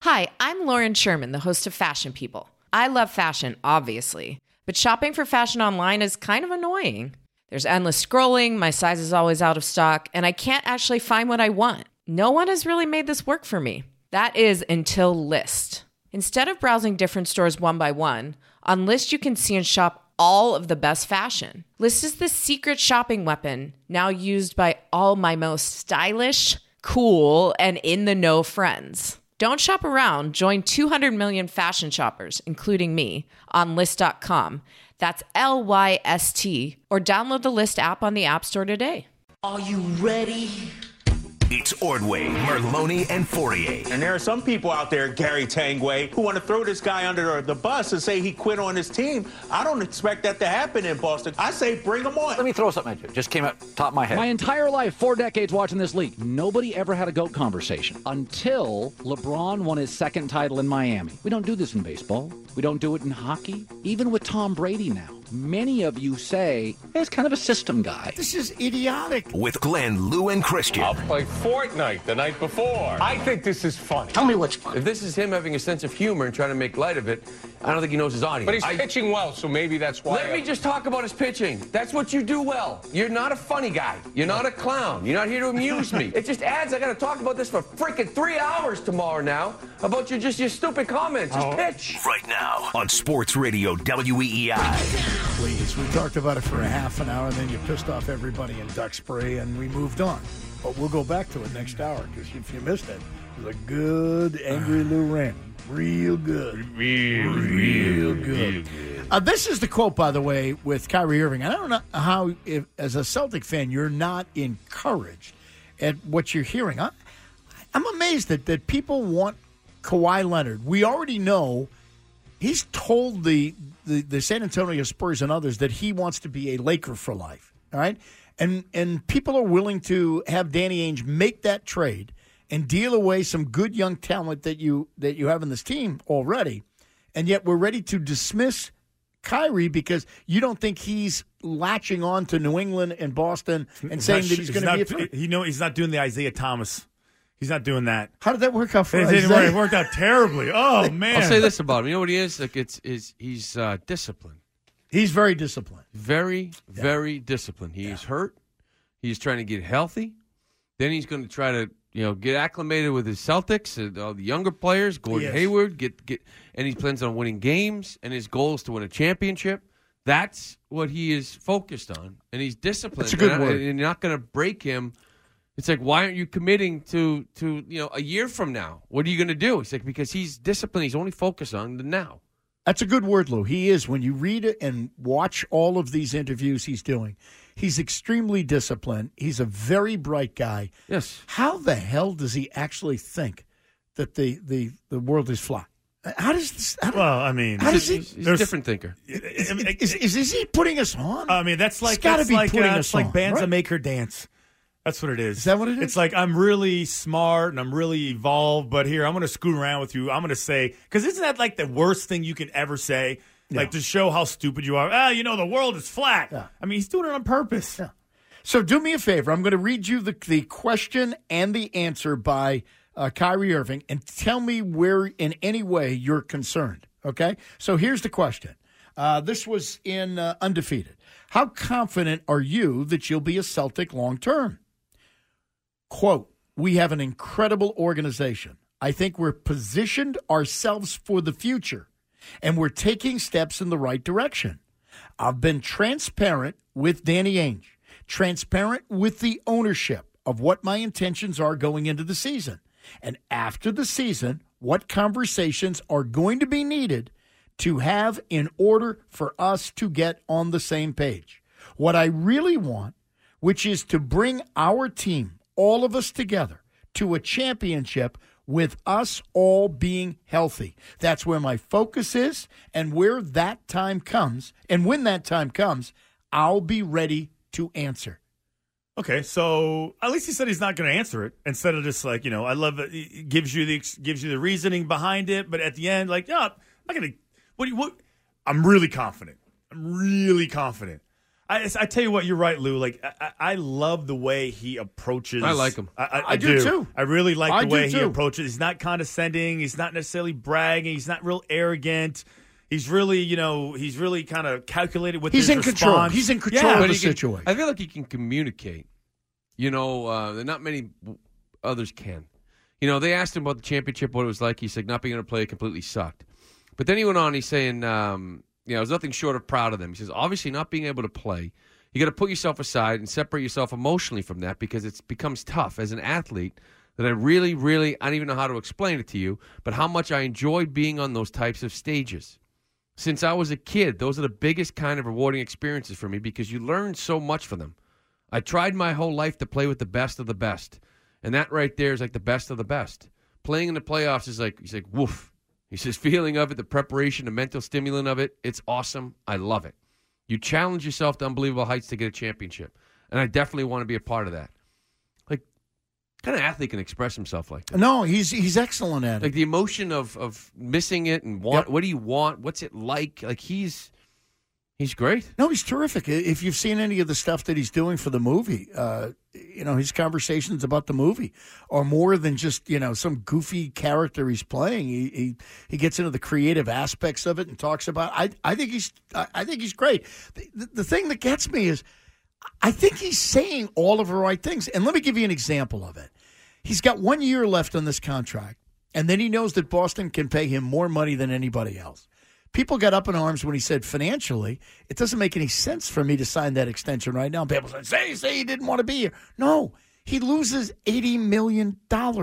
Hi, I'm Lauren Sherman, the host of Fashion People. I love fashion, obviously, but shopping for fashion online is kind of annoying. There's endless scrolling, my size is always out of stock, and I can't actually find what I want. No one has really made this work for me. That is until Lyst. Instead of browsing different stores one by one, on Lyst you can see and shop all of the best fashion. Lyst is the secret shopping weapon, now used by all my most stylish, cool, and in-the-know friends. Don't shop around. Join 200 million fashion shoppers, including me, on Lyst.com. That's Lyst, or download the Lyst app on the App Store today. Are you ready? It's Ordway, Merloni, and Fourier. And there are some people out there, Gary Tangway, who want to throw this guy under the bus and say he quit on his team. I don't expect that to happen in Boston. I say bring him on. Let me throw something at you. Just came up top of my head. My entire life, 4 decades watching this league, nobody ever had a GOAT conversation until LeBron won his second title in Miami. We don't do this in baseball. We don't do it in hockey. Even with Tom Brady now. Many of you say, he's kind of a system guy. This is idiotic. With Glenn, Lou, and Christian. I'll play Fortnite the night before. I think this is funny. Tell me what's funny. If this is him having a sense of humor and trying to make light of it, I don't think he knows his audience. But he's pitching well, so maybe that's why. Let me just talk about his pitching. That's what you do well. You're not a funny guy. You're not a clown. You're not here to amuse me. It just adds, I got to talk about this for freaking 3 hours tomorrow now about your stupid comments. Just pitch. Right now on Sports Radio WEEI. Please, we talked about it for a half an hour, and then you pissed off everybody in Duxbury, and we moved on. But we'll go back to it next hour, because if you missed it, it was a good Angry Lou rant. Real good. Real good. This is the quote, by the way, with Kyrie Irving. I don't know how, if, as a Celtic fan, you're not encouraged at what you're hearing. I'm amazed that people want Kawhi Leonard. We already know he's told the San Antonio Spurs and others that he wants to be a Laker for life. All right? And people are willing to have Danny Ainge make that trade and deal away some good young talent that you have in this team already. And yet we're ready to dismiss Kyrie because you don't think he's latching on to New England and Boston and saying that he's going to be a threat. He's not doing the Isaiah Thomas. He's not doing that. How did that work out for It Isaiah? didn't work. It worked out terribly. Oh, man. I'll say this about him. You know what he is? Like he's disciplined. He's very disciplined. Very disciplined. He's hurt. He's trying to get healthy. Then he's going to try to get acclimated with his Celtics and all the younger players. Gordon Hayward and he plans on winning games. And his goal is to win a championship. That's what he is focused on, and he's disciplined. That's a good word. And you're not going to break him. It's like, why aren't you committing to a year from now? What are you going to do? It's like, because he's disciplined. He's only focused on the now. That's a good word, Lou. He is. When you read it and watch all of these interviews he's doing, he's extremely disciplined. He's a very bright guy. Yes. How the hell does he actually think that the world is flat? How does this? He's a different thinker. Is he putting us on? I mean, that's like putting us it's like on, bands right? that make her dance. That's what it is. Is that what it is? It's like, I'm really smart and I'm really evolved, but here, I'm going to screw around with you. I'm going to say, because isn't that like the worst thing you can ever say? Yeah. Like to show how stupid you are. The world is flat. Yeah. I mean, he's doing it on purpose. Yeah. So do me a favor. I'm going to read you the question and the answer by Kyrie Irving and tell me where in any way you're concerned. Okay? So here's the question. This was in Undefeated. How confident are you that you'll be a Celtic long term? Quote, we have an incredible organization. I think we're positioned ourselves for the future, and we're taking steps in the right direction. I've been transparent with Danny Ainge, transparent with the ownership of what my intentions are going into the season. And after the season, what conversations are going to be needed to have in order for us to get on the same page. What I really want, which is to bring our team, all of us together, to a championship with us all being healthy. That's where my focus is, and where that time comes, and when that time comes, I'll be ready to answer. Okay, so at least he said he's not going to answer it instead of just like, I love it. It gives you the reasoning behind it, but at the end, like, I'm not going to. What? I'm really confident. I tell you what, you're right, Lou. Like I love the way he approaches. I like him. I do too. I really like the way he too. approaches. He's not condescending. He's not necessarily bragging. He's not real arrogant. He's really, he's really kind of calculated with his response. Control. He's in control of the situation. I feel like he can communicate. Not many others can. They asked him about the championship, what it was like. He said not being able to play completely sucked. But then he went on, he's saying, there's nothing short of proud of them. He says, obviously not being able to play, you got to put yourself aside and separate yourself emotionally from that because it becomes tough as an athlete that I really, really, I don't even know how to explain it to you, but how much I enjoyed being on those types of stages. Since I was a kid, those are the biggest kind of rewarding experiences for me because you learn so much from them. I tried my whole life to play with the best of the best, and that right there is like the best of the best. Playing in the playoffs is like, he's like, woof. He says, feeling of it, the preparation, the mental stimulant of it, it's awesome. I love it. You challenge yourself to unbelievable heights to get a championship, and I definitely want to be a part of that. Like, what kind of athlete can express himself like that? No, he's excellent at it. Like the emotion of missing it and what do you want? What's it like? Like he's great. No, he's terrific. If you've seen any of the stuff that he's doing for the movie, his conversations about the movie are more than just, some goofy character he's playing. He gets into the creative aspects of it and talks about I think he's great. The thing that gets me is I think he's saying all of the right things. And let me give you an example of it. He's got 1 year left on this contract, and then he knows that Boston can pay him more money than anybody else. People got up in arms when he said financially, it doesn't make any sense for me to sign that extension right now. People say he didn't want to be here. No, he loses $80 million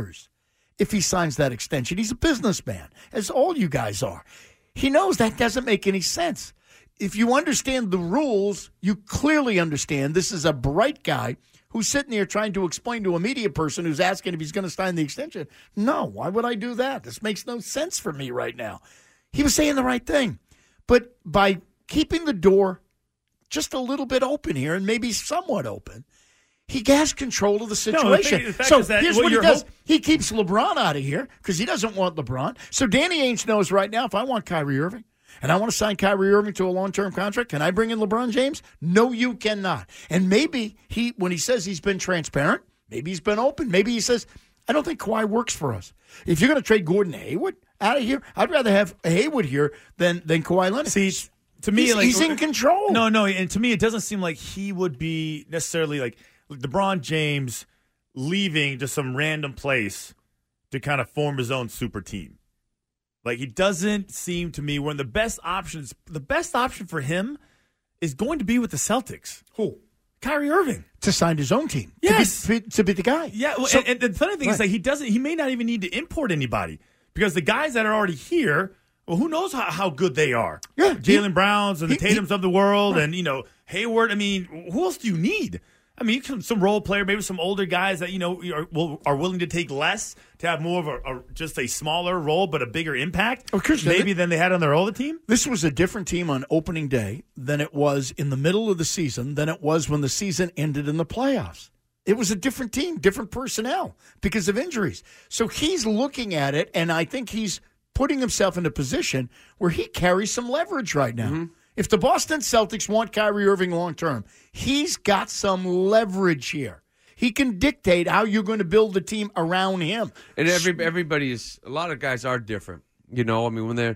if he signs that extension. He's a businessman, as all you guys are. He knows that doesn't make any sense. If you understand the rules, you clearly understand this is a bright guy who's sitting there trying to explain to a media person who's asking if he's going to sign the extension. No, why would I do that? This makes no sense for me right now. He was saying the right thing. But by keeping the door just a little bit open here and maybe somewhat open, he has control of the situation. Here's what he does. He keeps LeBron out of here because he doesn't want LeBron. So Danny Ainge knows right now if I want Kyrie Irving and I want to sign Kyrie Irving to a long-term contract, can I bring in LeBron James? No, you cannot. And maybe when he says he's been transparent, maybe he's been open. Maybe he says, I don't think Kawhi works for us. If you're going to trade Gordon Hayward out of here, I'd rather have Hayward here than Kawhi Leonard. See, to me, he's in control. No, and to me, it doesn't seem like he would be necessarily like LeBron James leaving to some random place to kind of form his own super team. Like, he doesn't seem to me one of the best options. The best option for him is going to be with the Celtics. Who? Kyrie Irving. To sign his own team. Yes. To be the guy. Yeah, well, so, and the funny thing is that he may not even need to import anybody because the guys that are already here, well, who knows how good they are? Yeah. Jaylen Browns and the Tatums of the world and, Hayward. I mean, who else do you need? I mean, some role player, maybe some older guys that, are willing to take less to have more of just a smaller role but a bigger impact maybe than they had on their older team. This was a different team on opening day than it was in the middle of the season than it was when the season ended in the playoffs. It was a different team, different personnel because of injuries. So he's looking at it, and I think he's putting himself in a position where he carries some leverage right now. Mm-hmm. If the Boston Celtics want Kyrie Irving long-term, he's got some leverage here. He can dictate how you're going to build the team around him. And everybody is – a lot of guys are different. I mean, when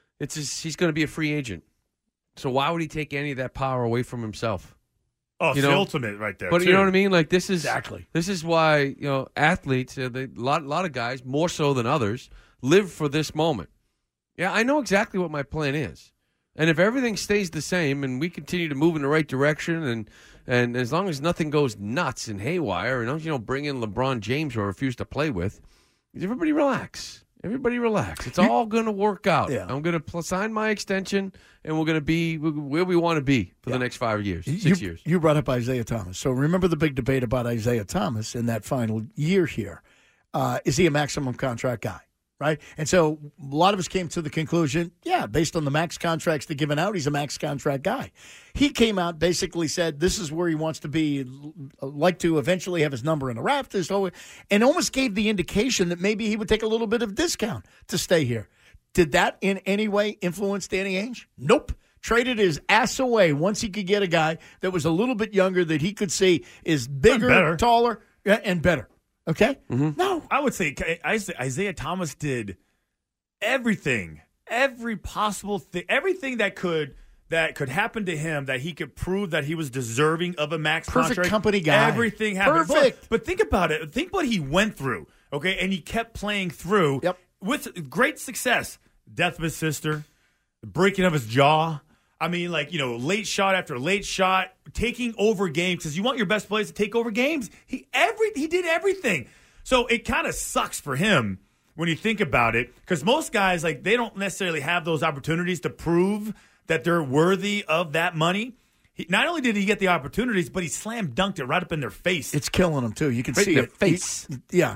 he's going to be a free agent. So why would he take any of that power away from himself? Oh, it's the ultimate right there, But too. You know what I mean? Like, this is – exactly. This is why, athletes, a lot of guys, more so than others, live for this moment. Yeah, I know exactly what my plan is. And if everything stays the same and we continue to move in the right direction and as long as nothing goes nuts and haywire and bring in LeBron James or refuse to play with, everybody relax. Everybody relax. It's all going to work out. Yeah. I'm going to sign my extension and we're going to be where we want to be for the next 5 years, 6 years. You brought up Isaiah Thomas. So remember the big debate about Isaiah Thomas in that final year here. Is he a maximum contract guy? Right? And so a lot of us came to the conclusion, based on the max contracts they're giving out, he's a max contract guy. He came out, basically said this is where he wants to be, like to eventually have his number in the rafters, and almost gave the indication that maybe he would take a little bit of discount to stay here. Did that in any way influence Danny Ainge? Nope. Traded his ass away once he could get a guy that was a little bit younger that he could see is bigger, taller, and better. Okay? Mm-hmm. No. I would say Isaiah Thomas did everything, every possible thing, everything that could happen to him, that he could prove that he was deserving of a max contract. Perfect company guy. Everything happened. Perfect. But think about it. Think what he went through, okay? And he kept playing through with great success. Death of his sister, the breaking of his jaw. I mean, late shot after late shot, taking over games because you want your best players to take over games. He did everything. So it kind of sucks for him when you think about it because most guys, they don't necessarily have those opportunities to prove that they're worthy of that money. Not only did he get the opportunities, but he slam dunked it right up in their face. It's killing him, too. You can see their it. Face.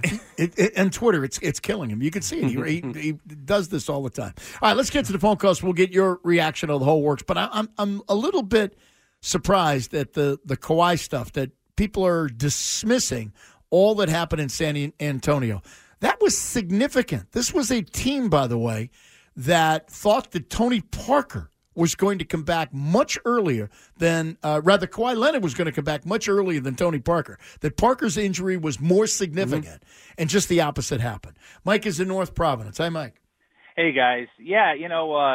And Twitter, it's killing him. You can see it. He does this all the time. All right, let's get to the phone calls. We'll get your reaction on the whole works. But I'm a little bit surprised at the Kawhi stuff, that people are dismissing all that happened in San Antonio. That was significant. This was a team, by the way, that thought that Tony Parker was going to come back much earlier than, Kawhi Leonard was going to come back much earlier than Tony Parker. That Parker's injury was more significant, and just the opposite happened. Mike is in North Providence. Hi, Mike. Hey, guys. Yeah, you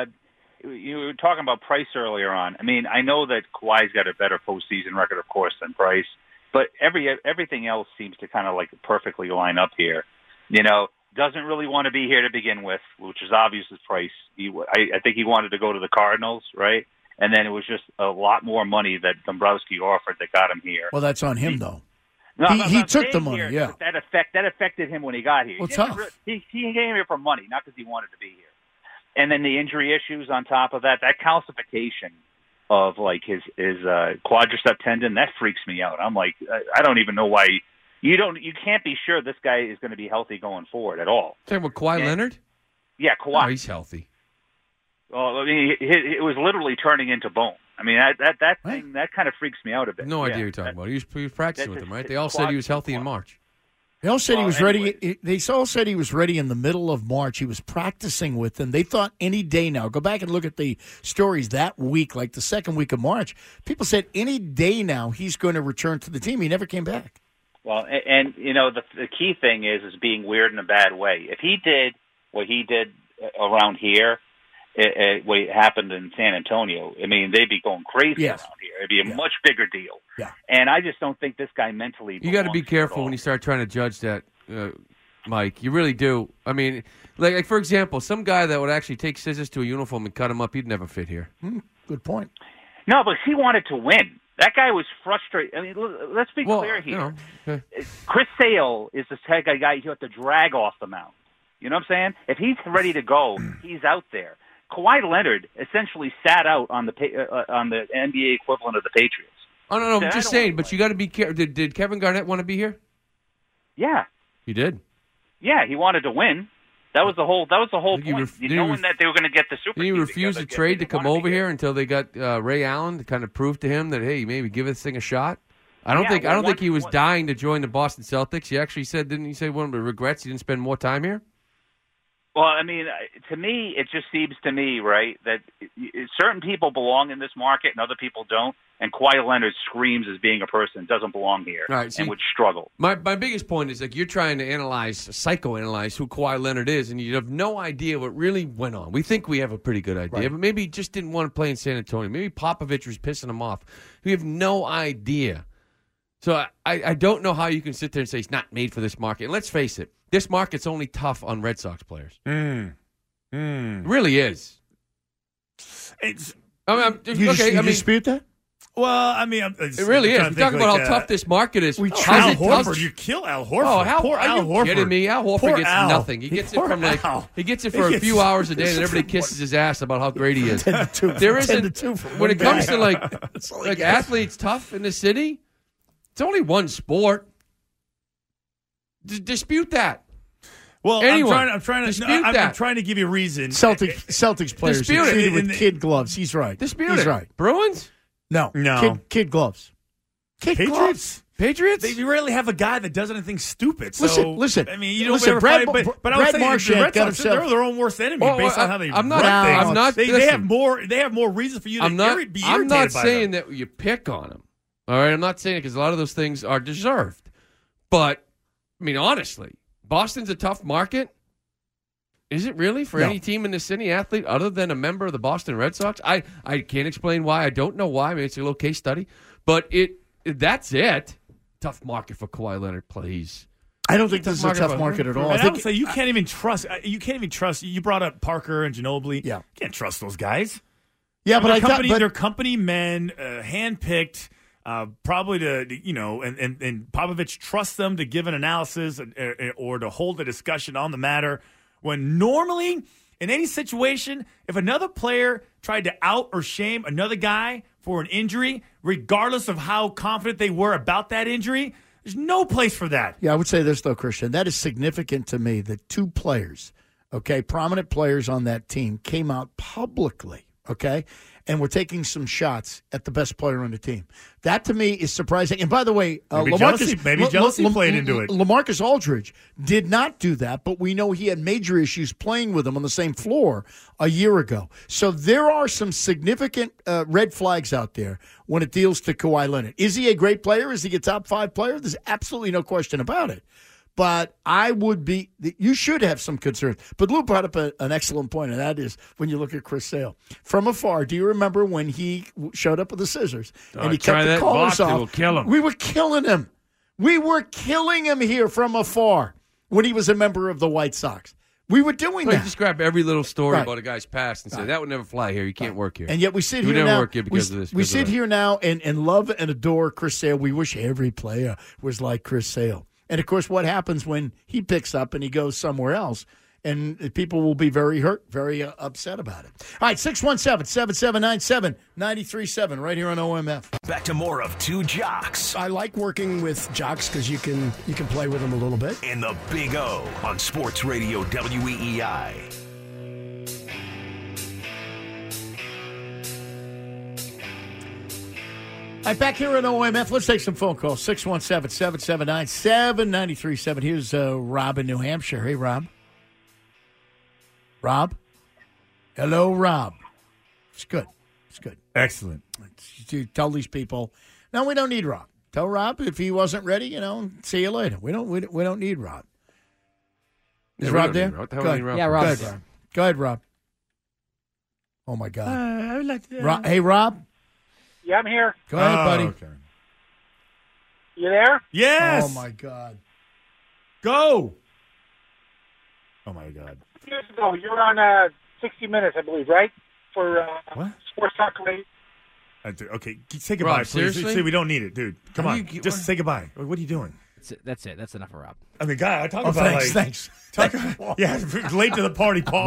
were talking about Price earlier on. I mean, I know that Kawhi's got a better postseason record, of course, than Price, but everything else seems to kind of perfectly line up here. Doesn't really want to be here to begin with, which is obvious as Price. I think he wanted to go to the Cardinals, right? And then it was just a lot more money that Dombrowski offered that got him here. Well, that's on him, though. No, he took the money, yeah. That affected him when he got here. Well, tough. He came here for money, not because he wanted to be here. And then the injury issues on top of that calcification of his quadricep tendon, that freaks me out. I'm like, I don't even know why. You can't be sure this guy is going to be healthy going forward at all. Talking about Kawhi Leonard? Yeah, Kawhi. Oh, he's healthy. Well, I mean, it was literally turning into bone. I mean, that thing, that kind of freaks me out a bit. No idea what you're talking about. He was practicing with him, right? They all said he was healthy in March. They all said he was ready. They all said he was ready in the middle of March. He was practicing with them. They thought any day now. Go back and look at the stories that week, like the second week of March. People said any day now he's going to return to the team. He never came back. Well, and the key thing is being weird in a bad way. If he did what he did around here, what happened in San Antonio, I mean, they'd be going crazy around here. It'd be a much bigger deal. Yeah. And I just don't think this guy mentally. You got to be careful when you start trying to judge that, Mike. You really do. I mean, like for example, some guy that would actually take scissors to a uniform and cut him up, he'd never fit here. Good point. No, but he wanted to win. That guy was frustrated. I mean, let's be clear here. Chris Sale is the type of guy you have to drag off the mound. You know what I'm saying? If he's ready to go, he's out there. Kawhi Leonard essentially sat out on the NBA equivalent of the Patriots. Oh, no, I'm just saying, but you got to be careful. Did Kevin Garnett want to be here? Yeah. He did? Yeah, he wanted to win. That was the whole point. Knowing that they were going to get the super. Did he refuse to trade to come over here until they got Ray Allen to kind of prove to him that, hey, maybe give this thing a shot? I don't think he was dying to join the Boston Celtics. He actually said, didn't he say one of the regrets he didn't spend more time here? Well, I mean, to me, it just seems to me, right, that certain people belong in this market and other people don't. And Kawhi Leonard screams as being a person that doesn't belong here and would struggle. My biggest point is you're trying to psychoanalyze who Kawhi Leonard is, and you have no idea what really went on. We think we have a pretty good idea, but maybe he just didn't want to play in San Antonio. Maybe Popovich was pissing him off. We have no idea. So I don't know how you can sit there and say he's not made for this market. And let's face it, this market's only tough on Red Sox players. It really is. You dispute that? Well, I mean, it really is. We talk about how tough this market is. Al Horford, you kill Al Horford. Poor Al Horford. Are you kidding me? Al Horford gets nothing. He gets it from a few hours a day, and everybody kisses his ass about how great he is. There isn't when it comes to like athletes tough in the city. It's only one sport. Dispute that. Well, I'm trying to give you a reason. Celtics players are treated with kid gloves. He's right. Dispute He's it. right. Bruins? No. Kid gloves. Kid gloves. Patriots? They rarely have a guy that does anything stupid. So, Listen. I mean, you don't listen, ever Brad, find, but I would Brad say Marchand the Red got Sox, himself. they're their own worst enemy based on how they I'm run not. things. They They have more reasons for you to be irritated I'm not by saying them. that you pick on them. All right, I'm not saying it because a lot of those things are deserved. But I mean, honestly, Boston's a tough market. Is it really for any team in the city, athlete other than a member of the Boston Red Sox? I can't explain why. I don't know why. I mean, it's a little case study, but that's it. Tough market for Kawhi Leonard, please. I don't think this is a tough market at all. I would say you can't even trust. You can't even trust. You brought up Parker and Ginobili. Yeah, you can't trust those guys. Yeah, but they're company men, handpicked, probably to and Popovich trusts them to give an analysis or to hold a discussion on the matter. When normally in any situation, if another player tried to out or shame another guy for an injury, regardless of how confident they were about that injury, there's no place for that. Yeah, I would say this, though, Christian. That is significant to me that two players, prominent players on that team, came out publicly, and were taking some shots at the best player on the team. That, to me, is surprising. And by the way, jealousy played into it. LaMarcus Aldridge did not do that, but we know he had major issues playing with him on the same floor a year ago. So there are some significant red flags out there when it deals to Kawhi Leonard. Is he a great player? Is he a top 5 player? There's absolutely no question about it. But you should have some concerns. But Lou brought up an excellent point, and that is when you look at Chris Sale. From afar, do you remember when he showed up with the scissors and he cut the collars off? Will kill him. We were killing him. We were killing him here from afar when he was a member of the White Sox. We were doing that. You just grab every little story about a guy's past and say, that would never fly here. You can't work here. And yet we sit here now. Never work here because of this. We sit here now and love and adore Chris Sale. We wish every player was like Chris Sale. And, of course, what happens when he picks up and he goes somewhere else? And people will be very hurt, very upset about it. All right, 617-7797-937 right here on OMF. Back to more of Two Jocks. I like working with jocks because you can play with them a little bit. And the Big O on Sports Radio WEEI. All right, back here on OMF, let's take some phone calls. 617-779-7937. Here's Rob in New Hampshire. Hey, Rob. Rob? Hello, Rob. It's good. It's good. Excellent. You tell these people, no, we don't need Rob. Tell Rob if he wasn't ready, see you later. We don't need Rob. Is Rob there? Rob. Yeah, Rob. Go ahead, Rob. Oh, my God. I would like to, Hey, Rob? Yeah, I'm here. Go ahead, buddy. Okay. You there? Yes. Oh, my God. Go. Oh, my God. Years ago, you were on 60 Minutes, I believe, right? For what? Sports Talk Radio. Okay, say goodbye, Rob, please. seriously? We don't need it, dude. Come on. Just say goodbye. What are you doing? That's it. That's enough for Rob. I mean, God, I talk about thanks. late to the party, Paul.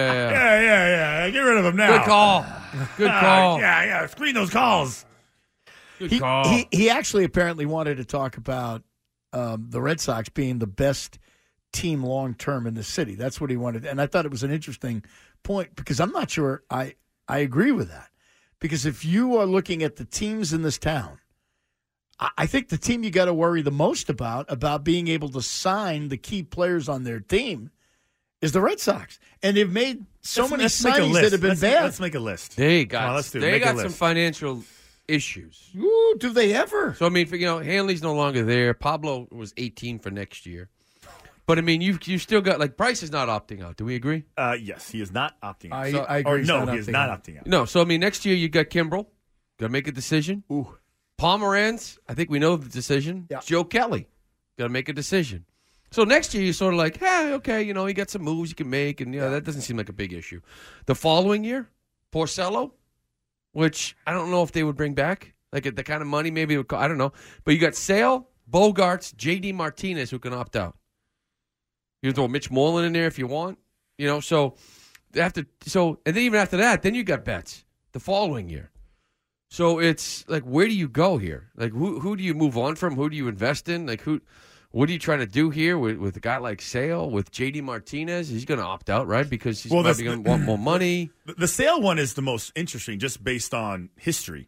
Yeah. Get rid of him now. Good call. Good call. Yeah. Screen those calls. Good call. He actually apparently wanted to talk about the Red Sox being the best team long term in the city. That's what he wanted, and I thought it was an interesting point because I'm not sure I agree with that. Because if you are looking at the teams in this town, I think the team you got to worry the most about being able to sign the key players on their team is the Red Sox. And they've made many signings that have been bad. Let's make a list. They got, let's do it. They Make a got list. some financial issues. Ooh, do they ever? So, I mean, Hanley's no longer there. Pablo was 18 for next year. But, I mean, you still got, Bryce is not opting out. Do we agree? Yes, he is not opting out. I agree. He is not opting out. No, so, I mean, next year you got Kimbrel. Got to make a decision. Ooh. Pomeranz, I think we know the decision. Yeah. Joe Kelly, got to make a decision. So next year you're sort of like, hey, okay, he got some moves you can make, and that doesn't seem like a big issue. The following year, Porcello, which I don't know if they would bring back, at the kind of money maybe it would cost, I don't know. But you got Sale, Bogarts, J.D. Martinez who can opt out. You can throw Mitch Moreland in there if you want, So and then even after that, then you got Betts the following year. So it's where do you go here? Who do you move on from? Who do you invest in? What are you trying to do here with a guy like Sale, with J.D. Martinez? He's going to opt out, right? Because he's probably going to want more money. The Sale one is the most interesting just based on history.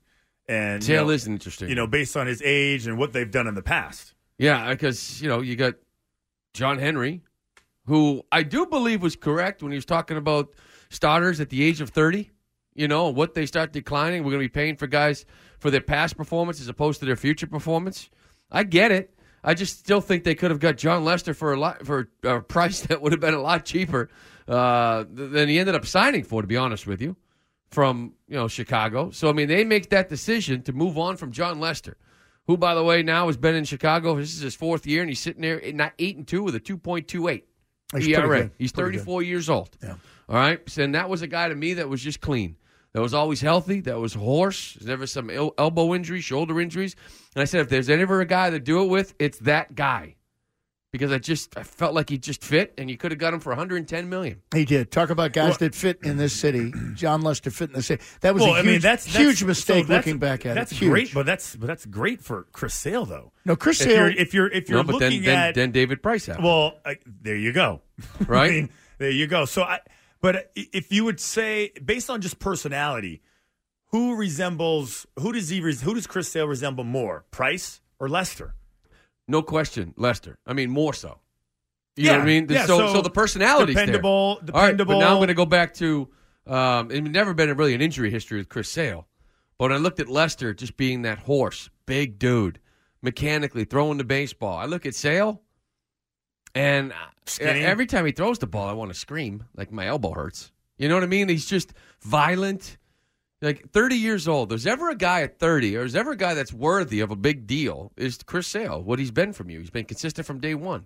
And Sale is interesting. Based on his age and what they've done in the past. Yeah, because, you got John Henry, who I do believe was correct when he was talking about starters at the age of 30. What they start declining. We're going to be paying for guys for their past performance as opposed to their future performance. I get it. I just still think they could have got John Lester for a price that would have been a lot cheaper than he ended up signing for, to be honest with you, from Chicago. So, they make that decision to move on from John Lester, who, by the way, now has been in Chicago. This is his 4th year, and he's sitting there at 8-2 with a 2.28 ERA. He's 34 years old. Yeah. All right? And that was a guy to me that was just clean. That was always healthy. That was hoarse. There's never some elbow injuries, shoulder injuries. And I said, if there's ever a guy to do it with, it's that guy. Because I felt like he just fit, and you could have got him for $110 million. He did. Talk about guys that fit in this city. John Lester fit in the city. That was a huge mistake looking back at it. That's great, but that's great for Chris Sale, though. No, Chris Sale. If you're looking at then David Price happened. Well, there you go. Right. There you go. So But if you would say, based on just personality, who does Chris Sale resemble more, Price or Lester? No question, Lester. More so. You know what I mean? Yeah, so the personality's dependable. All right, but now I'm going to go back to it's never been really an injury history with Chris Sale. But when I looked at Lester just being that horse, big dude, mechanically throwing the baseball. I look at Sale, and every time he throws the ball, I want to scream, like my elbow hurts. You know what I mean? He's just violent. Like 30 years old. There's ever a guy at 30, or there's ever a guy that's worthy of a big deal, is Chris Sale. What he's been from you. He's been consistent from day one.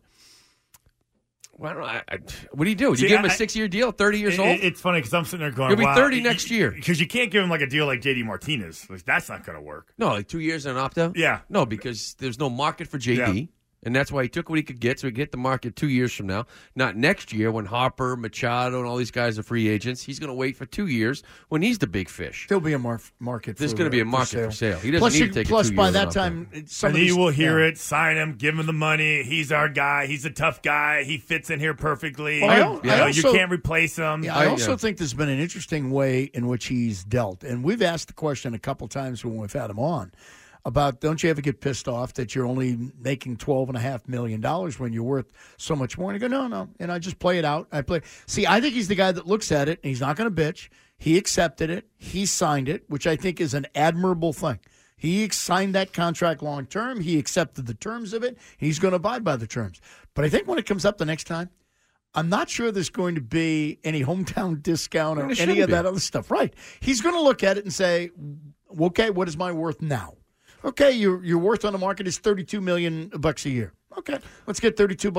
Well, what do you do? Do you give him a 6-year deal at 30 years old? It's funny because I'm sitting there going, he'll be 30 next year. Because you can't give him like a deal like JD Martinez. Like, that's not going to work. No, like 2 years and an opt-out? Yeah. No, because there's no market for JD. Yeah. And that's why he took what he could get, so he could hit the market 2 years from now. Not next year when Harper, Machado, and all these guys are free agents. He's going to wait for 2 years when he's the big fish. There'll be a market. There's going to be a market for Sale. He doesn't plus, need to take plus a 2 by years that time, and you will hear it. Sign him. Give him the money. He's our guy. He's a tough guy. He fits in here perfectly. Well, you can't replace him. Yeah, I also think there's been an interesting way in which he's dealt. And we've asked the question a couple times when we've had him on. About don't you ever get pissed off that you're only making $12.5 million when you're worth so much more? And I go, no. And I just play it out. I think he's the guy that looks at it, and he's not going to bitch. He accepted it. He signed it, which I think is an admirable thing. He signed that contract long term. He accepted the terms of it. He's going to abide by the terms. But I think when it comes up the next time, I'm not sure there's going to be any hometown discount or any of that other stuff. Right. He's going to look at it and say, okay, what is my worth now? Okay, your worth on the market is $32 million a year. Okay, let's get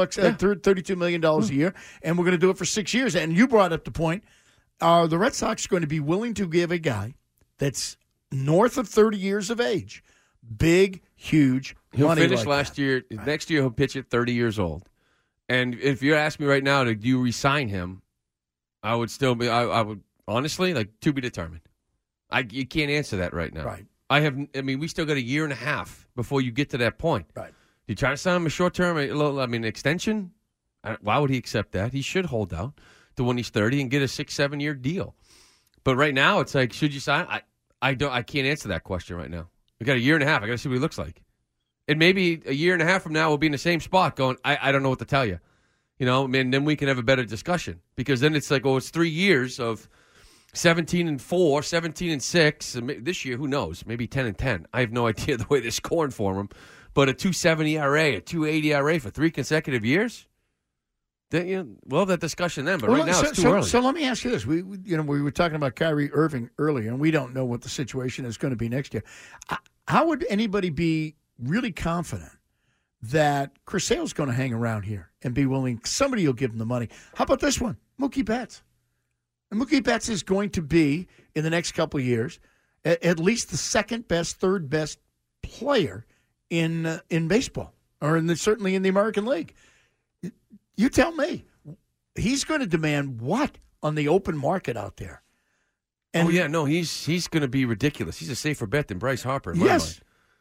$32 million a year, and we're going to do it for 6 years. And you brought up the point: are the Red Sox going to be willing to give a guy that's north of 30 years of age big, huge he'll money? He'll finish like last that? year. Next year, he'll pitch at 30 years old. And if you ask me right now, do you re-sign him? I would still be. I would honestly to be determined. You can't answer that right now. Right. We still got a year and a half before you get to that point. Right. You try to sign him a short-term, extension? Why would he accept that? He should hold out to when he's 30 and get a 6-7 year deal. But right now, it's like, should you sign? I can't answer that question right now. We got a year and a half. I got to see what he looks like. And maybe a year and a half from now, we'll be in the same spot going, I don't know what to tell you. And then we can have a better discussion. Because then it's like, it's 3 years of 17-4, 17-6. And this year, who knows? Maybe 10-10. I have no idea the way they're scoring for him. But a 2.70 ERA, a 2.80 ERA for 3 consecutive years? Then we'll have that discussion then. But right now, it's too early. So let me ask you this: we were talking about Kyrie Irving earlier, and we don't know what the situation is going to be next year. How would anybody be really confident that Chris Sale's going to hang around here and be willing? Somebody will give him the money. How about this one, Mookie Betts? And Mookie Betts is going to be, in the next couple of years, at least the second best, third best player in baseball, or certainly in the American League. You tell me, he's going to demand what on the open market out there? And he's going to be ridiculous. He's a safer bet than Bryce Harper in my mind.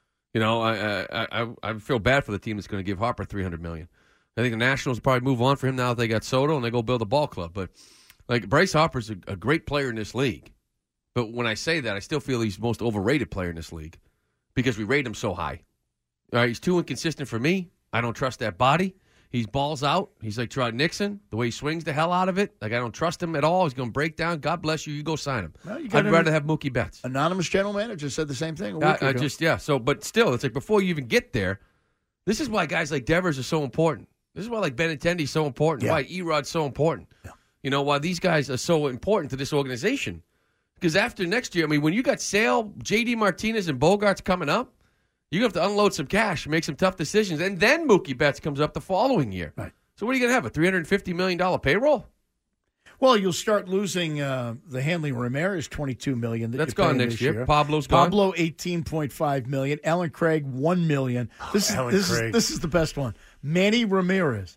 I feel bad for the team that's going to give Harper $300 million. I think the Nationals probably move on for him now that they got Soto and they go build a ball club. But Bryce Harper's a great player in this league. But when I say that, I still feel he's the most overrated player in this league because we rate him so high. All right, he's too inconsistent for me. I don't trust that body. He's balls out. He's like Trout Nixon. The way he swings the hell out of it, like I don't trust him at all. He's going to break down. God bless you. You go sign him. Well, I'd rather have Mookie Betts. Anonymous general manager said the same thing a week ago. So, but still, it's like before you even get there, this is why guys like Devers are so important. This is why like Benintendi's so important. Why Erod's so important. Yeah. You know, why these guys are so important to this organization. Because after next year, I mean, when you got Sale, J.D. Martinez, and Bogarts coming up, you have to unload some cash, make some tough decisions, and then Mookie Betts comes up the following year. Right. So what are you going to have, a $350 million payroll? Well, you'll start losing the Hanley Ramirez $22 million. That's gone next year. Pablo's gone. Pablo $18.5 million. Alan Craig $1 million. This is the best one. Manny Ramirez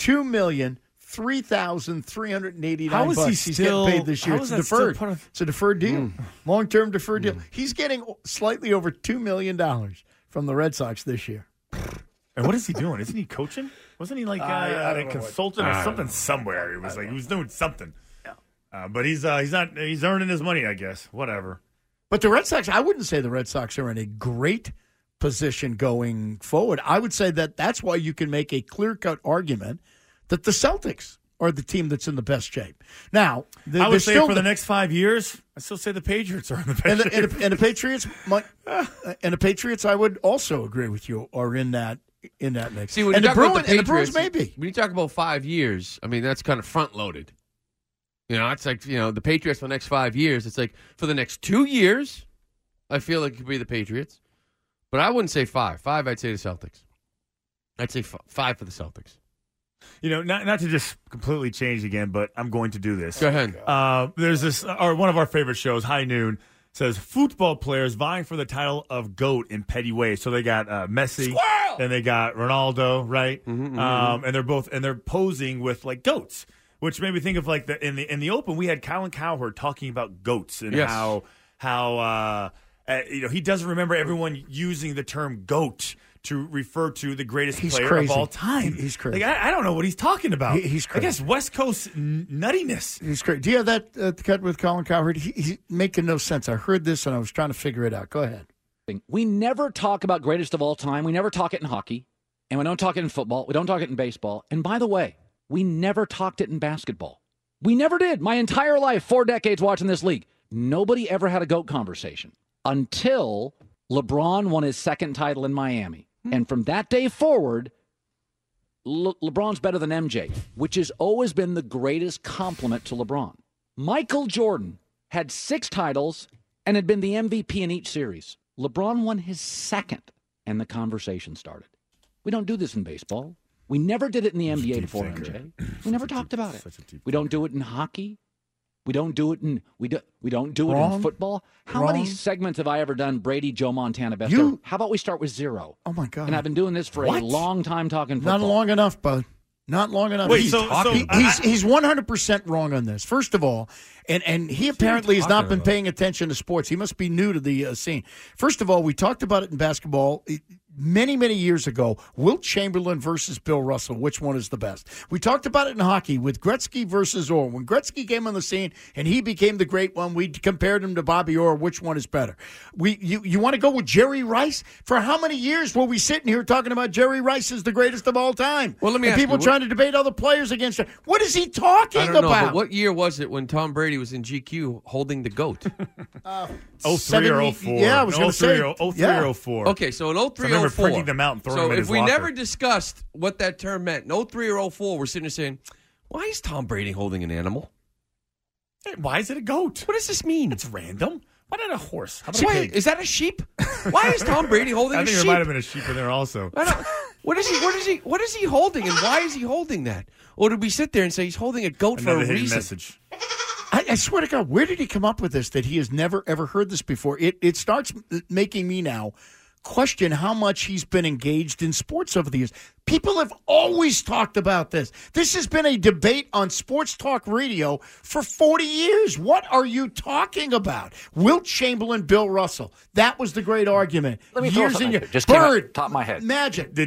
$2,003,389. How is he He's getting paid this year. It's deferred. It's a deferred deal. Long-term deferred deal. He's getting slightly over $2 million from the Red Sox this year. And what is he doing? Isn't he coaching? Wasn't he like a consultant or something somewhere? He was doing something. Yeah. But he's earning his money, I guess. Whatever. But the Red Sox, I wouldn't say the Red Sox are in a great position going forward. I would say that's why you can make a clear-cut argument that the Celtics are the team that's in the best shape. Now, I would say for the next 5 years, I still say the Patriots are in the best shape. And the Patriots the Patriots, I would also agree with you, are in that mix. See, when and you the talk about Bruins, the Patriots, maybe. When you talk about 5 years, I mean, that's kind of front-loaded. You know, it's like, the Patriots for the next 5 years. It's like for the next 2 years, I feel like it could be the Patriots. But I wouldn't say 5. 5, I'd say the Celtics. I'd say 5 for the Celtics. Not to just completely change again, but I'm going to do this. Go ahead. There's one of our favorite shows, High Noon, says football players vying for the title of GOAT in petty ways. So they got Messi, Squirrel! and they got Ronaldo, right? Mm-hmm. And they're posing with like goats, which made me think of like in the Open we had Colin Cowherd talking about goats and how he doesn't remember everyone using the term GOAT to refer to the greatest player of all time. He's crazy. Like, I don't know what he's talking about. He's crazy. I guess West Coast nuttiness. He's crazy. Do you have that cut with Colin Cowherd? He's making no sense. I heard this and I was trying to figure it out. Go ahead. We never talk about greatest of all time. We never talk it in hockey. And we don't talk it in football. We don't talk it in baseball. And by the way, we never talked it in basketball. We never did. My entire life, 4 decades watching this league, nobody ever had a GOAT conversation until LeBron won his second title in Miami. And from that day forward, LeBron's better than MJ, which has always been the greatest compliment to LeBron. Michael Jordan had 6 titles and had been the MVP in each series. LeBron won his second, and the conversation started. We don't do this in baseball. We never did it in the NBA before MJ. We never talked about it. We don't do it in hockey. We don't do it in we don't do it in football. How many segments have I ever done? Brady, Joe Montana, best ever? How about we start with 0? Oh my God! And I've been doing this for a long time talking football. Not long enough, bud. Not long enough. Wait, he's 100% wrong on this. First of all, and he apparently has not been paying attention to sports. He must be new to the scene. First of all, we talked about it in basketball many, many years ago. Wilt Chamberlain versus Bill Russell. Which one is the best? We talked about it in hockey with Gretzky versus Orr. When Gretzky came on the scene and he became the great one, we compared him to Bobby Orr. Which one is better? You want to go with Jerry Rice? For how many years were we sitting here talking about Jerry Rice as the greatest of all time? Well, let me ask people you, trying to debate other players against him. What is he talking I don't know, about? but what year was it when Tom Brady was in GQ holding the GOAT? 03 or 04. Yeah, I was going to say 03 or 04. Okay, so in 03 I remember 04. printing them out and throwing So them in if his we locker. never discussed what that term meant, in 03 or 04, we're sitting there saying, why is Tom Brady holding an animal? Hey, why is it a goat? What does this mean? It's random. Why not a horse? How about a pig? Is that a sheep? Why is Tom Brady holding a sheep? I think there might have been a sheep in there also. What is he holding, and why is he holding that? Or did we sit there and say he's holding a goat for a reason? Message. I swear to God, where did he come up with this that he has never, ever heard this before? It starts making me now question how much he's been engaged in sports over the years. People have always talked about this. This has been a debate on sports talk radio for 40 years. What are you talking about? Wilt Chamberlain, Bill Russell. That was the great argument. Let me throw years something and at years. you. Just came out Bird, top of my head. Magic.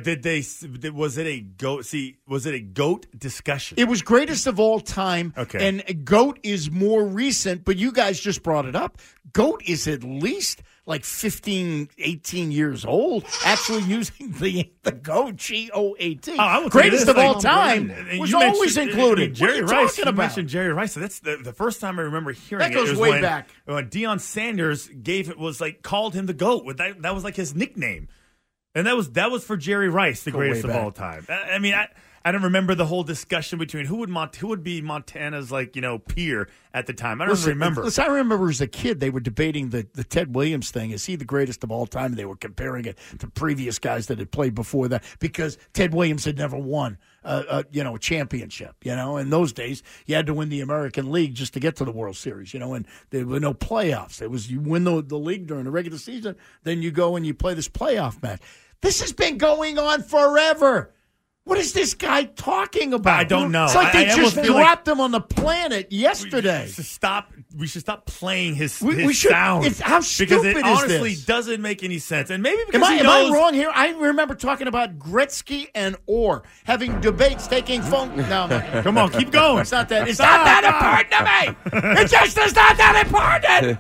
Was it a GOAT? See, was it a GOAT discussion? It was greatest of all time. Okay. And GOAT is more recent, but you guys just brought it up. GOAT is at least like 15, 18 years old, actually using the GOAT, G-O-A-T. Greatest of all time was always included. Jerry What are you Rice, talking you about? mentioned Jerry Rice. So that's the first time I remember hearing That it. goes was way back. When Deion Sanders called him the GOAT. That was like his nickname. And that was for Jerry Rice, the greatest of all time. I mean, I don't remember the whole discussion between who would be Montana's peer at the time. I don't remember. Listen, I remember as a kid they were debating the Ted Williams thing. Is he the greatest of all time? They were comparing it to previous guys that had played before that because Ted Williams had never won a championship. In those days you had to win the American League just to get to the World Series. And there were no playoffs. It was you win the league during the regular season, then you go and you play this playoff match. This has been going on forever. What is this guy talking about? I don't know. It's like they just dropped him on the planet yesterday. We should stop playing his we should, sound. How stupid because it is honestly this? doesn't make any sense. And maybe because am I wrong here? I remember talking about Gretzky and Orr having debates, taking phone. No, come on, keep going. It's not that. It's not that important to me. It just is not that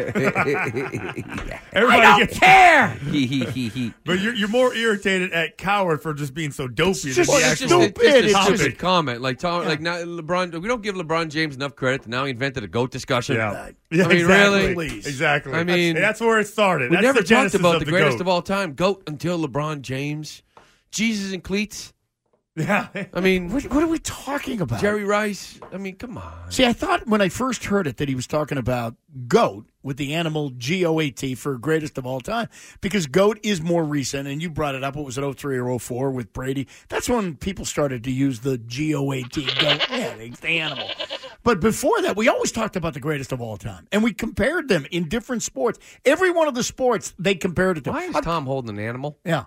important. I don't care. But you're more irritated at Coward for just being so dopey. Just It's just a comment. Now LeBron. We don't give LeBron James enough credit. Now he invented a GOAT discussion. Yeah. I mean, exactly. really? Exactly. I mean, that's where it started. We That's never the genesis talked about of the greatest GOAT. of all time. GOAT until LeBron James. Jesus in cleats. Yeah. I mean, what are we talking about? Jerry Rice. I mean, come on. See, I thought when I first heard it that he was talking about GOAT with the animal GOAT for greatest of all time because GOAT is more recent, and you brought it up. What was it, 03 or 04 with Brady? That's when people started to use the GOAT, GOAT. Yeah, the animal. But before that, we always talked about the greatest of all time, and we compared them in different sports. Every one of the sports, they compared it to. Why is Tom holding an animal? Yeah.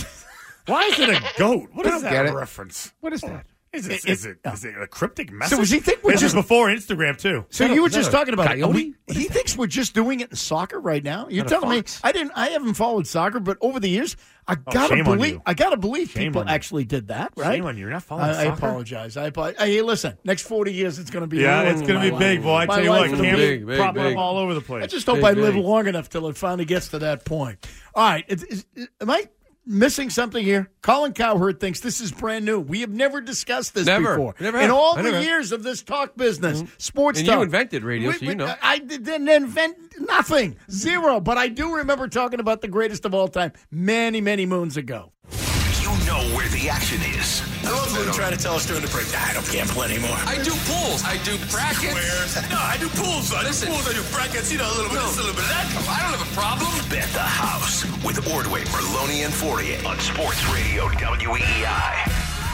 Why is it a goat? What is get that it. reference? What is that? Is it a cryptic message? So does he think we're this just is before Instagram too? So you were just talking about coyote? He thinks we're just doing it in soccer right now. You're Not a telling me fox? I haven't followed soccer, but over the years I shame on you. gotta believe Shame people on you. actually did that, right? Shame on you. You're not following I soccer? apologize. Hey, listen, next 40 years it's going to be It's going to be big, boy. I My tell you life what, will be Cam's big, propping big. them all over the place. I just hope Big, I live big. long enough till it finally gets to that point. All right, am I missing something here? Colin Cowherd thinks this is brand new. We have never discussed this Never. before. Never In have. all I the never have. years of this talk business, sports And talk. you invented radio, so you know. I didn't invent nothing. Zero. But I do remember talking about the greatest of all time many, many moons ago. You know where the action is. I love when you try to tell us during the break. I don't gamble anymore. I do pools. I do brackets. No, I do pools. I do brackets. You know, a little bit of that. I don't have a problem. Bet the House with Ordway, Merloni, and Fortier on Sports Radio WEEI.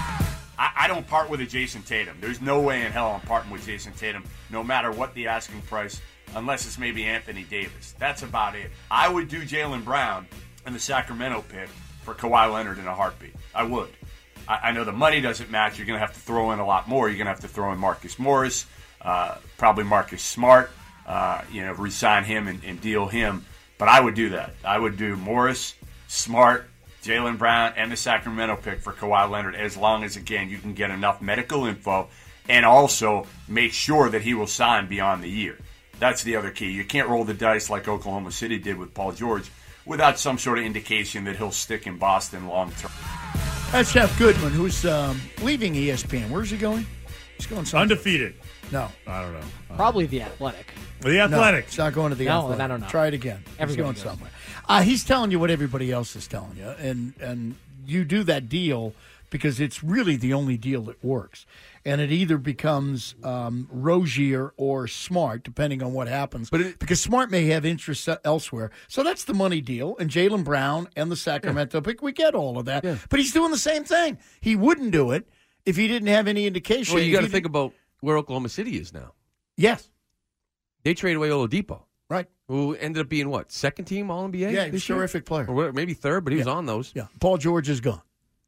I don't part with a Jason Tatum. There's no way in hell I'm parting with Jason Tatum, no matter what the asking price, unless it's maybe Anthony Davis. That's about it. I would do Jaylen Brown in the Sacramento pick for Kawhi Leonard in a heartbeat. I would. I know the money doesn't match. You're going to have to throw in a lot more. You're going to have to throw in Marcus Morris, probably Marcus Smart, re-sign him and deal him. But I would do that. I would do Morris, Smart, Jaylen Brown, and the Sacramento pick for Kawhi Leonard as long as, again, you can get enough medical info and also make sure that he will sign beyond the year. That's the other key. You can't roll the dice like Oklahoma City did with Paul George without some sort of indication that he'll stick in Boston long term. That's Jeff Goodman, who's leaving ESPN. Where's he going? He's going somewhere. Undefeated. No. I don't know. Probably The Athletic. The Athletic. No, he's not going to the No, Athletic. then I don't know. Try it again. He's Everybody going goes. somewhere. He's telling you what everybody else is telling you, and you do that deal because it's really the only deal that works. And it either becomes Rozier or Smart, depending on what happens. Because Smart may have interests elsewhere. So that's the money deal. And Jaylen Brown and the Sacramento pick, we get all of that. Yeah. But he's doing the same thing. He wouldn't do it if he didn't have any indication. Well, you got to If he think about where Oklahoma City is now. Yes. They traded away Oladipo. Right. Who ended up being what? Second team All-NBA? Yeah, he's this a year? terrific player. Or maybe third, but he was on those. Yeah. Paul George is gone.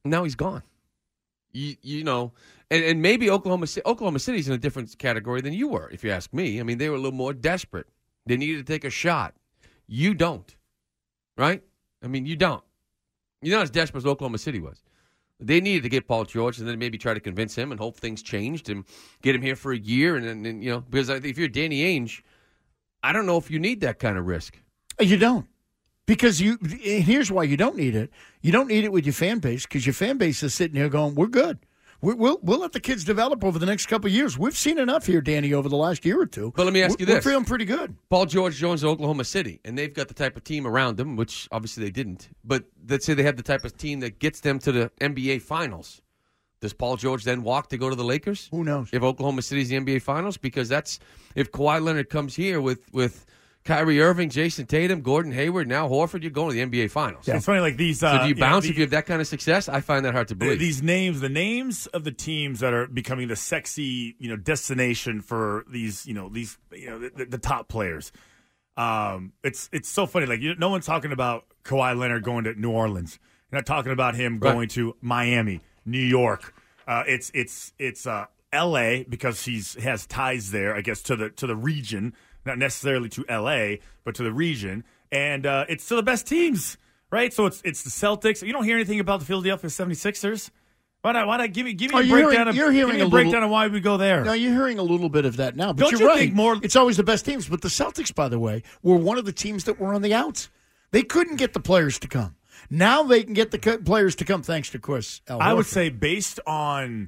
Now he's gone. You know, and maybe Oklahoma City's in a different category than you were, if you ask me. I mean, they were a little more desperate. They needed to take a shot. You don't, right? I mean, you don't. You're not as desperate as Oklahoma City was. They needed to get Paul George and then maybe try to convince him and hope things changed and get him here for a year. And you know, because if you're Danny Ainge, I don't know if you need that kind of risk. You don't. Because here's why you don't need it. You don't need it with your fan base because your fan base is sitting here going, we're good. We'll let the kids develop over the next couple of years. We've seen enough here, Danny, over the last year or two. But let me ask you this. We're feeling pretty good. Paul George joins Oklahoma City, and they've got the type of team around them, which obviously they didn't. But let's say they have the type of team that gets them to the NBA Finals. Does Paul George then walk to go to the Lakers? Who knows? If Oklahoma City's the NBA Finals? Because that's if Kawhi Leonard comes here with Kyrie Irving, Jason Tatum, Gordon Hayward, now Horford, you're going to the NBA Finals. Yeah. It's funny, like these. So do you bounce if you have that kind of success? I find that hard to believe. These names, the names of the teams that are becoming the sexy, destination for these, the top players. It's so funny. Like no one's talking about Kawhi Leonard going to New Orleans. You're not talking about him going to Miami, New York. It's L.A. because he has ties there, I guess, to the region. Not necessarily to L.A., but to the region. And it's to the best teams, right? So it's the Celtics. You don't hear anything about the Philadelphia 76ers? Why not give me a breakdown of why we go there? No, you're hearing a little bit of that now. But don't you're you right. think more? It's always the best teams. But the Celtics, by the way, were one of the teams that were on the outs. They couldn't get the players to come. Now they can get the players to come thanks to, of course, Al Horford. I would say based on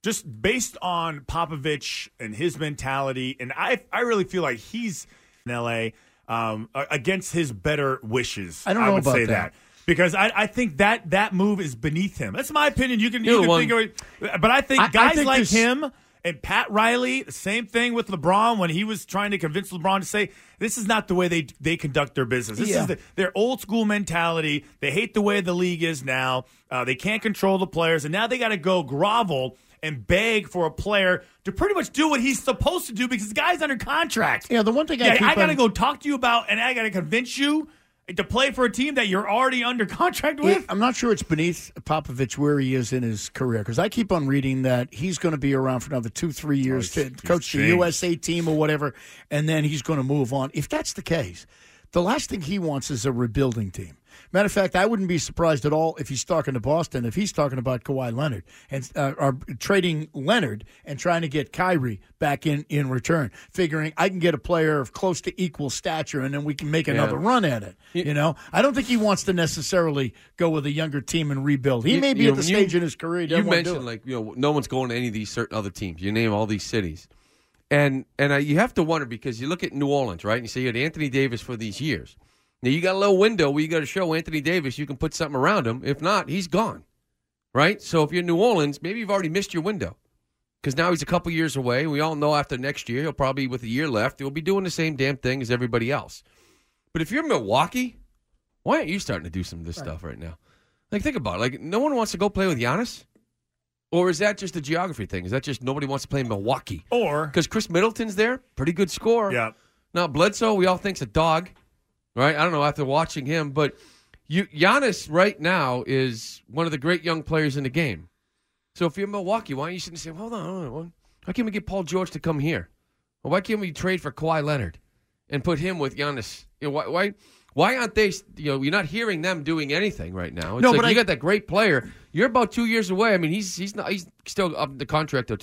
Popovich and his mentality, and I really feel like he's in L.A. Against his better wishes. I don't know would about say that. Because I think that move is beneath him. That's my opinion. You can think of it, but I think guys like him and Pat Riley, the same thing with LeBron when he was trying to convince LeBron to say this is not the way they conduct their business. This is their old school mentality. They hate the way the league is now. They can't control the players, and now they got to go grovel and beg for a player to pretty much do what he's supposed to do because the guy's under contract. Yeah, the one thing I got to go talk to you about, and I got to convince you to play for a team that you're already under contract with? I'm not sure it's beneath Popovich where he is in his career because I keep on reading that he's going to be around for another 2-3 years to coach the USA team or whatever, and then he's going to move on. If that's the case, the last thing he wants is a rebuilding team. Matter of fact, I wouldn't be surprised at all if he's talking to Boston, if he's talking about Kawhi Leonard and or trading Leonard and trying to get Kyrie back in return, figuring I can get a player of close to equal stature and then we can make another run at it. I don't think he wants to necessarily go with a younger team and rebuild. He may be at the stage in his career. You mentioned no one's going to any of these certain other teams. You name all these cities. And you have to wonder because you look at New Orleans, right? And you say you had Anthony Davis for these years. Now, you got a little window where you got to show Anthony Davis you can put something around him. If not, he's gone, right? So if you're New Orleans, maybe you've already missed your window because now he's a couple years away. We all know after next year, he'll probably, with a year left, he'll be doing the same damn thing as everybody else. But if you're Milwaukee, why aren't you starting to do some of this stuff right now? Like, think about it. Like, no one wants to go play with Giannis? Or is that just a geography thing? Is that just nobody wants to play in Milwaukee? Or because Chris Middleton's there, pretty good scorer. Yeah. Now, Bledsoe, we all think's a dog. Right, I don't know after watching him, but Giannis right now is one of the great young players in the game. So if you're Milwaukee, why don't you sit and say, hold on, why can't we get Paul George to come here? Or why can't we trade for Kawhi Leonard and put him with Giannis? Why aren't they? You're not hearing them doing anything right now. It's you got that great player. You're about 2 years away. I mean, he's still up the contract till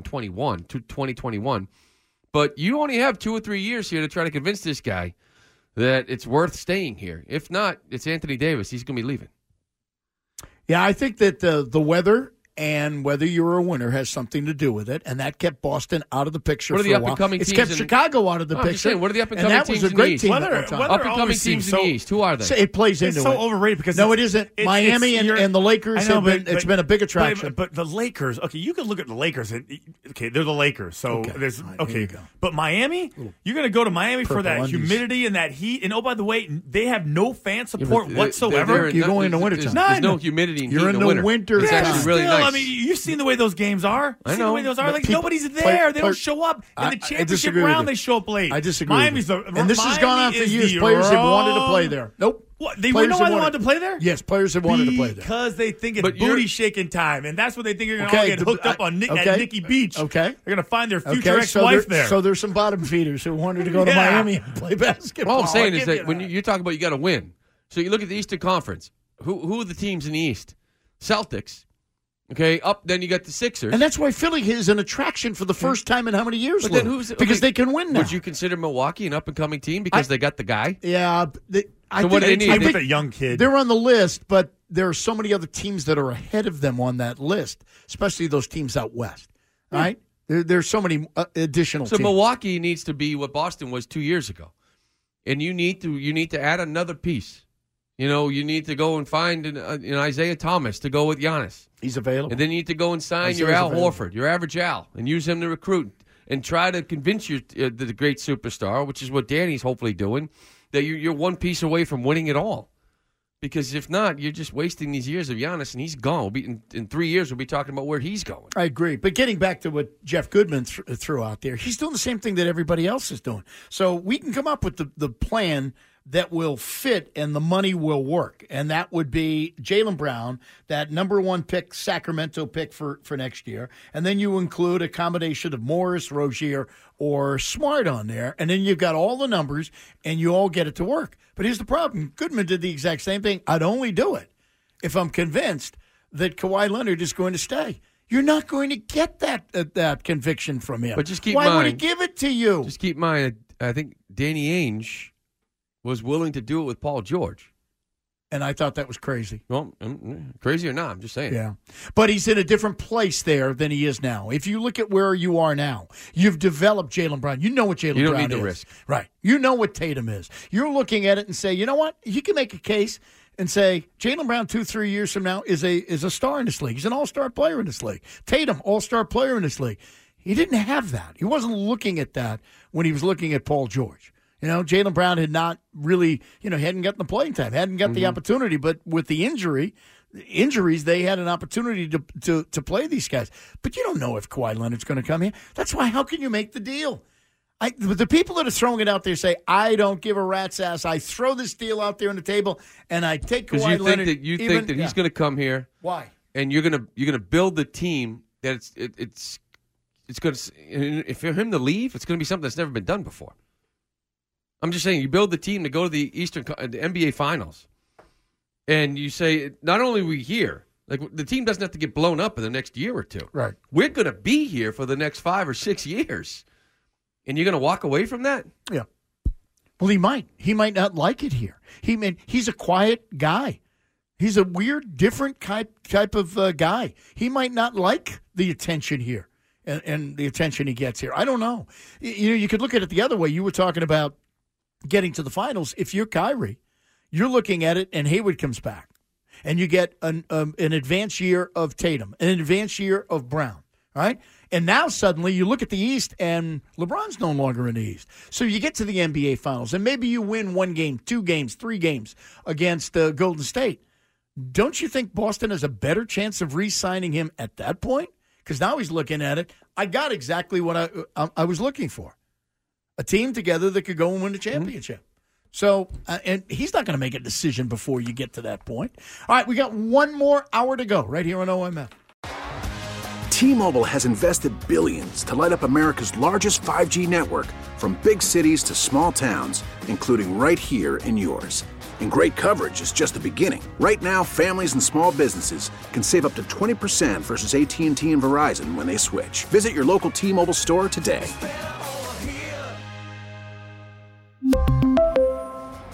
2021. But you only have 2 or 3 years here to try to convince this guy that it's worth staying here. If not, it's Anthony Davis. He's going to be leaving. Yeah, I think that the weather and whether you're a winner has something to do with it, and that kept Boston out of the picture for a while. What are the up-and-coming teams? It's kept Chicago out of the picture. Saying, what are the up-and-coming teams in the East? Up-and-coming teams in the East. Who are they? It plays into it. It's so overrated because no, it isn't. Miami and the Lakers have been. It's been a big attraction. But the Lakers, okay, you can look at the Lakers. Okay, they're the Lakers. So there's okay. But Miami, you're going to go to Miami for that humidity and that heat. And oh, by the way, they have no fan support whatsoever. You're going into wintertime. There's no humidity and heat in the winter. It's actually really nice. I mean, you've seen the way those games are. I know. The way those are. Like nobody's there. They don't show up. In the championship round, they show up late. I disagree. Miami's and this has gone on for years. Players have wanted to play there. Nope. What? They know why they wanted to play there? Yes, players have wanted to play there. Because they think it's booty shaking time, and that's what they think are going to all get hooked up on at Nikki Beach. Okay. They're going to find their future ex-wife there. So there's some bottom feeders who wanted to go to Miami and play basketball. All I'm saying is that when you talk about you got to win, so you look at the Eastern Conference. Who are the teams in the East? Celtics. Okay, then you got the Sixers. And that's why Philly is an attraction for the first time in how many years? But then because they can win now. Would you consider Milwaukee an up-and-coming team because they got the guy? Yeah. So what do they need? I think a young kid. They're on the list, but there are so many other teams that are ahead of them on that list, especially those teams out west. All right? There's so many additional teams. So Milwaukee needs to be what Boston was 2 years ago. And you need to add another piece. You need to go and find an Isaiah Thomas to go with Giannis. He's available. And then you need to go and sign your Al Horford, your average Al, and use him to recruit and try to convince the great superstar, which is what Danny's hopefully doing, that you're one piece away from winning it all. Because if not, you're just wasting these years of Giannis, and he's gone. In 3 years, we'll be talking about where he's going. I agree. But getting back to what Jeff Goodman threw out there, he's doing the same thing that everybody else is doing. So we can come up with the plan that will fit and the money will work. And that would be Jaylen Brown, that number 1 pick, Sacramento pick for next year. And then you include a combination of Morris, Rozier, or Smart on there. And then you've got all the numbers and you all get it to work. But here's the problem. Goodman did the exact same thing. I'd only do it if I'm convinced that Kawhi Leonard is going to stay. You're not going to get that conviction from him. But just keep Why in mind, would he give it to you? Just keep in mind, I think Danny Ainge was willing to do it with Paul George. And I thought that was crazy. Well, crazy or not, I'm just saying. Yeah. But he's in a different place there than he is now. If you look at where you are now, you've developed Jaylen Brown. You know what Jaylen Brown is. You don't need the risk. Right. You know what Tatum is. You're looking at it and say, you know what? You can make a case and say Jaylen Brown 2-3 years from now is a star in this league. He's an all-star player in this league. Tatum, all-star player in this league. He didn't have that. He wasn't looking at that when he was looking at Paul George. Jaylen Brown had not really, he hadn't gotten the playing time, hadn't got the opportunity. But with the injuries, they had an opportunity to play these guys. But you don't know if Kawhi Leonard's going to come here. That's why, how can you make the deal? The people that are throwing it out there say, I don't give a rat's ass. I throw this deal out there on the table, and I take Kawhi Leonard. Because you think that he's going to come here. Why? And you're going to build the team that it's going to, for him to leave, it's going to be something that's never been done before. I'm just saying, you build the team to go to the NBA Finals, and you say, not only are we here, like the team doesn't have to get blown up in the next year or two. Right. We're going to be here for the next 5 or 6 years, and you're going to walk away from that? Yeah. Well, he might. He might not like it here. He's a quiet guy. He's a weird, different type of guy. He might not like the attention here and the attention he gets here. I don't know. You could look at it the other way. You were talking about getting to the finals. If you're Kyrie, you're looking at it and Hayward comes back and you get an advanced year of Tatum, an advanced year of Brown, right? And now suddenly you look at the East and LeBron's no longer in the East. So you get to the NBA Finals and maybe you win 1 game, 2 games, 3 games against Golden State. Don't you think Boston has a better chance of re-signing him at that point? Because now he's looking at it. I got exactly what I was looking for. A team together that could go and win the championship. So, and he's not going to make a decision before you get to that point. All right, we got 1 more hour to go right here on OMF. T-Mobile has invested billions to light up America's largest 5G network, from big cities to small towns, including right here in yours. And great coverage is just the beginning. Right now, families and small businesses can save up to 20% versus AT&T and Verizon when they switch. Visit your local T-Mobile store today.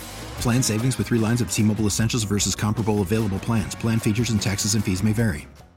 Plan savings with 3 lines of T-Mobile Essentials versus comparable available plans. Plan features and taxes and fees may vary.